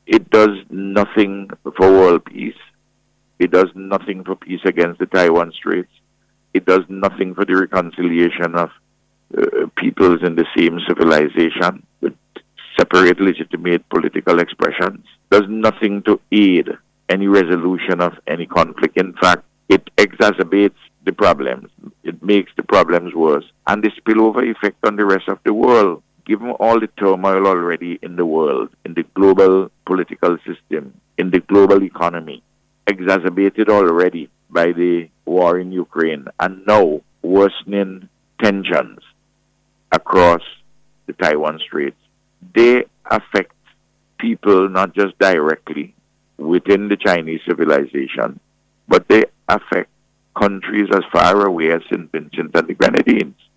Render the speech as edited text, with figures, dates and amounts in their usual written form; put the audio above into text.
It does nothing for world peace. It does nothing for peace against the Taiwan Straits. It does nothing for the reconciliation of peoples in the same civilization with separate legitimate political expressions. Does nothing to aid any resolution of any conflict. In fact, it exacerbates the problems. It makes the problems worse. And the spillover effect on the rest of the world, given all the turmoil already in the world, in the global political system, in the global economy, exacerbated already by the war in Ukraine, and now worsening tensions across the Taiwan Straits, they affect people not just directly within the Chinese civilization, but they affect countries as far away as St. Vincent and the Grenadines.